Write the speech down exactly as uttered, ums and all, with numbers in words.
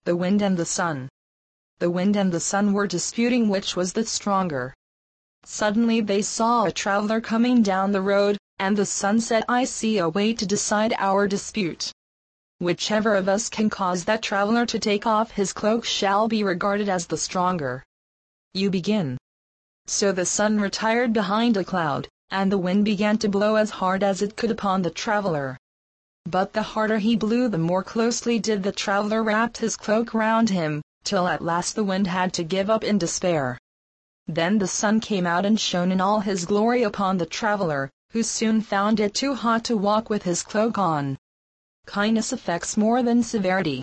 the wind and the sun. The wind and the sun were disputing which was the stronger. Suddenly they saw a traveler coming down the road, and the sun said, "I see a way to decide our dispute. Whichever of us can cause that traveler to take off his cloak shall be regarded as the stronger. You begin." So the sun retired behind a cloud, and the wind began to blow as hard as it could upon the traveler. But the harder he blew, the more closely did the traveler wrap his cloak round him, till at last the wind had to give up in despair. Then the sun came out and shone in all his glory upon the traveler, who soon found it too hot to walk with his cloak on. Kindness affects more than severity.